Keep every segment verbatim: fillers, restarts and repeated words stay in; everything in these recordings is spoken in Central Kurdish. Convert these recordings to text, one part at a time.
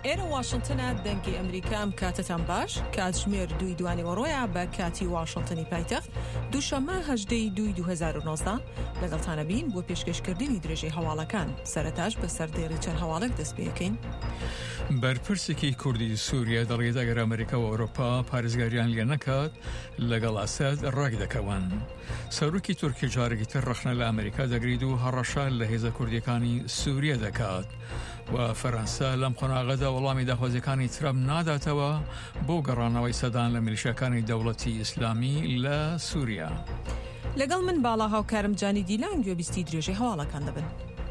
ئێرە واشنتنە دەنگی ئەمریکام کاتتان باش کاتژمێر دوی دوانی وەڕۆیە بە کاتی واشنتنی پایتەخت دووشەممە هەژدەی دوی دو هەزار و نۆزدە لەگەڵتانە بین بۆ پێشکەشکردنی درێژەی هەواڵەکان سەرەتاش بە سەردێڕی چەند هەواڵێک دەست پێ بکەین. بەرپرسێکی کوردی سووریا دەڵێت ئەگەر ئەمریکا و ئەوروپا پارێزگاریان لێ نەکات لەگەڵ ئاساد ڕێک دەکەون. سەرۆکی تورکی جارێکی تر ڕەخنە لە ئەمریکا دەگریت و هەڕەشە لە هێزە کوردیەکانی سووریا دەکات و فەرەنسا لەم قۆناغەدا وەڵامی داخوازیەکانی ترامپ ناداتەوە بۆ گەڕانەوەی سەدان لە میلیشیاکانی دەوڵەتی ئیسلامی لە سووریا. لەگەڵ من باڵا هاوکارم جانی دیلان گوێبیستی درێژەی هەواڵەکان دەبن.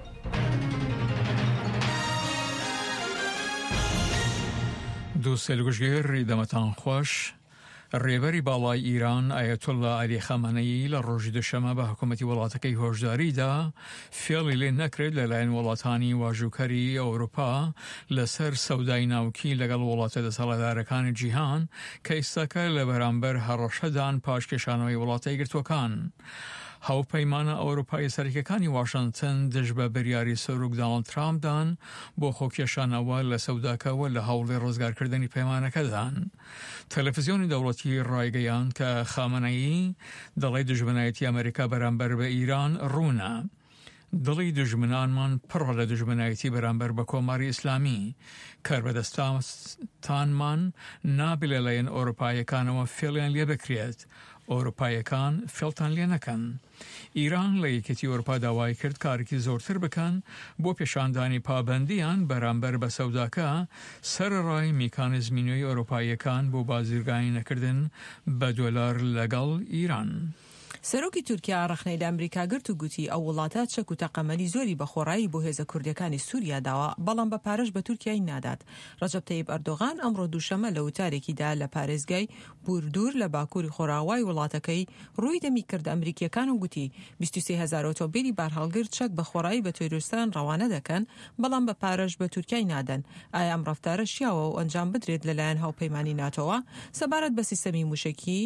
دووسێ لەگوژگێڕی دەمەتان خۆش. ڕێبەری باڵای ئیران ئایەتۆڵا عەلی خەمەنەیی لە ڕۆژی دووشەممە بە حکوومەتی وڵاتەکەی هۆشداریدا فێڵی لێ نەکرێت لەلایەن وڵاتانی واژووکەری ئەوروپا لەسەر سەودای ناوکی لەگەڵ وڵاتە دەسەڵاتدارەکانی جیهان کە ئێستاکە لە بەرامبەر هەڕەشەدان پاشکێشانەوەی وڵاتە یەکگرتووەکان. هاوپەیمانە ئەوروپای سەرکیەکانی واشنتن دژ بە بریاری سەرۆک دۆناڵد ترامپدان بۆ خۆکێشانەوە لە سەوداکەوە لە هەوڵی ڕزگارکردنی پەیمانەکەدان. تەلەڤیزیۆنی دەوڵەتی ڕایگەیان کە خامنەیی دەڵێ دژمنایەتی ئەمریکا بەرامبەر بە ئیران ڕوونە. دڵی دژمنانمان پڕ لە دژمنایەتی بەرامبەر بە کۆماری ئیسلامی کاربەدەستانمان نابێت لەلایەن ئەوروپایەکانەوە فێڵیان لێ بکرێت. ئەوروپایەکان فێڵتان لێ نەکەن. ئیران لە یەکێتی ئەوروپا داوای کرد کارێکی زۆرتر بکەن بۆ پێشاندانی پابەندیان بەرامبەر بە سەوداکە سەرڕای میکانیزمی نوێی ئەوروپایەکان بۆ بازرگانی نەکردن بە دۆلار لەگەڵ ئیران. سەرۆکی تورکیا ڕەخنەی لە ئەمریکا گرت و گوتی ئەو وڵاتە چەک و تەقەمەنی زۆری بەخۆڕایی بۆ هێزە کوردەکانی سووریا داوە بەڵام بە پارەش بە تورکیای نادات. ڕەجەب تەیب ئەردۆغان ئەمڕۆ دووشەممە لە وتارێکیدا لە پارێزگای بوردور لە باکووری خۆراوای وڵاتەکەی ڕووی دەمی کرد ئەمریکیەکان و گوتی بیست و سێ هەزار ئۆتۆمبیلی بارهەڵگرت چەک بەخۆڕایی بە تۆیرستان ڕەوانە دەکەن بەڵام بە پارەش بە تورکیای نادەن. ئایا ئەم ڕەفتارە شیاوە و ئەنجام بدرێت لەلایەن هاوپەیمانی ناتۆوە سەبارەت بە سیستەمی موشکی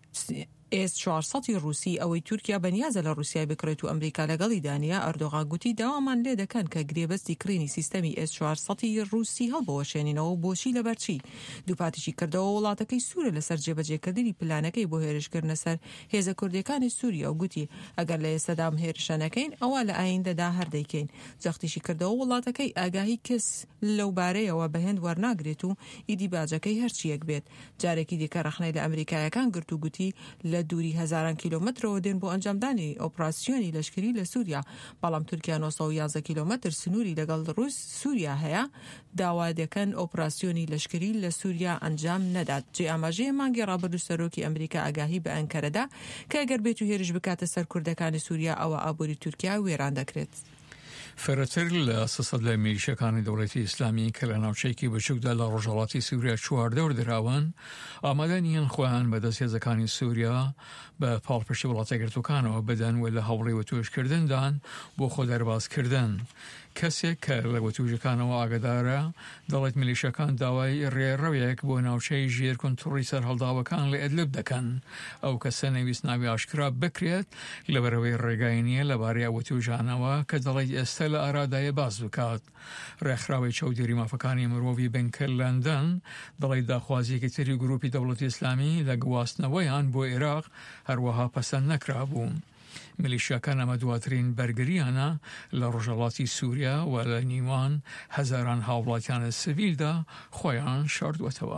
ئێس چوارسەد رووسی ئەوەی تورکیا بەنیازە لە رووسیای بکرێت و ئەمریکا لەگەڵی دانیا ئەردۆغان گوتی داوامان لێ دەکەن کە گرێبەستی کڕینی سیستەمی ئێس چوارسەد رووسی هەڵبەوەشێنینەوە بۆچی لەبەرچی دووپاتیشی کردەوە وڵاتەکەی سوورە لەسەر جێبەجێکردنی پلانەکەی بۆ هێرشکردنە سەر هێزە کوردیەکانی سووریا و گوتی ئەگەر لە ئێستادام هێرشەنەکەین ئەوە لە ئایندەدا هەردەیکەین. جەختیشی کردەوە وڵاتەکەی ئاگاهی کەس لەو بارەیەوە بەهێند وەرناگرێت و ئیدی باجەکەی هەرچیەک بێت. جارێکی دیکە ڕەخنەی لە ئەمریکایەکان گرت و گوتی لە دووری هەزاران کیلۆمەترەوە دێن بۆ ئەنجامدانی ئۆپراسیۆنی لەشکری لە سووریا بەڵام تورکیا نۆ سەد و یازدە کیلۆمەتر سنووری لەگەڵ ڕووس سووریا هەیە داوا دەکەن ئۆپراسیۆنی لەشکری لە سووریا ئەنجام نەدات. جێ ئاماژەیە مانگی ڕابردوو سەرۆکی ئەمریکا ئاگاهی بە ئەنکەرەدا کە ئەگەر بێت و هێرش بکاتە سەر کوردەکانی سووریا ئەوە ئابووری تورکیا وێران دەکرێت. فەرەتر لە سەد لە میلیشیاکانی دەوڵەتی ئیسلامی کە لە ناوچەیەکی بچووکدا لە ڕۆژهەڵاتی سووریا چواردە وەردراون ئامادە نیان خۆیان بەدەست هێزەکانی سووریا بە پاڵپشتی وڵاتە یەکگرتووەکانەوە بدەن و لە هەوڵی وەتوێژکردندان بۆ خۆ دەربازکردن. کەسێک کە لە وەتوێژەکانەوە ئاگادارە دەڵێت میلیشیاکان داوای ڕێڕەوێک بۆ ناوچەی ژێر کۆنتڕۆڵی سەرهەڵداوەکان لە ئیدلیب دەکەن. ئەو کەسە نەویست ناوی ئاشکرا بکرێت لەبەرەوەی ڕێگای نییە لەبارەی وەتوێژانەوە کە دەڵێت ئێستا لە ئارادایە باز بکات. ڕێکخراوی چەودێری مافەکانی مرۆڤی بنکە لەندەن دەڵێت داخوازیەکی تری گروپی دەوڵەتی ئیسلامی لە گواستنەوەیان بۆ عێراق هەروەها پەسەند نەکرابوو. میلیشیاکان ئەمە دواترین بەرگریانە لە ڕۆژهەڵاتی سووریا و لە نیوان هەزاران هاوڵاتیانە سڤیلدا خۆیان شاردووەتەوە.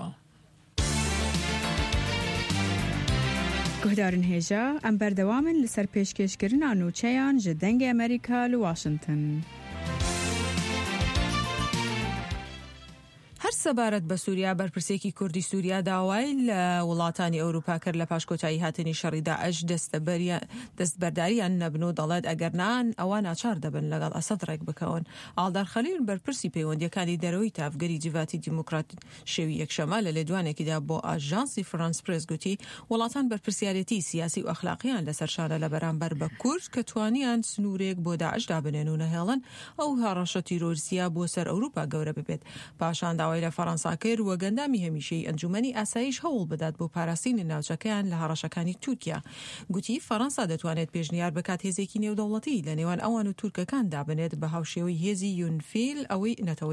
گوهدارن هێژە ئەم بەردەوامن لەسەر پێشکەشکردنا نووچەیان ji dengê ئەمریکا لە واشنتن. هەر سەبارەت بە سووریا بەرپرسێکی کوردی سووریا داوای لە وڵاتانی ئەوروپا کرد لە پاشکۆتایی هاتنی شەڕیدا ئەش دەستبەرداریان نەبن و دەڵێت ئەگەر نان ئەوە ناچار دەبن لەگەڵ ئەسەد ڕێک بکەون. ئاڵدار خەلیل بەرپرسی پەیوەندیەکانی دەرەوەی تافگەری جیڤاتی دیموکرات شێوی یەکشەمە لە لێدوانێکیدا بۆ ئاژانسی فرانس پرێس گوتی وڵاتان بەرپرسیارەتی سیاسی و ئەخلاقیان لەسەر شانە لە بەرامبەر بە کورد کە توانیان سنوورێک بۆ داعش دابنێن و نەهێڵن ئەو هەڕەشە تیرۆریسیا بۆ سەر ئەوروپا گەورە ببێت. پاشان داوای لە فەڕەنسا کرد و گەندامی هەمیشەی ئەنجومەنی ئاسایش هەوڵ بدات بۆ پاراستنی ناوچەکەیان لە هەڕەشەکانی تورکیا. گوتی فەڕەنسا دەتوانێت پێشنیار بکات هێزێکی نێودەوڵەتی لە نێوان ئەوان و تورکەکان دابنێت بە هاوشێوەی هێزی یونفیل ئەوەی نەتەوەی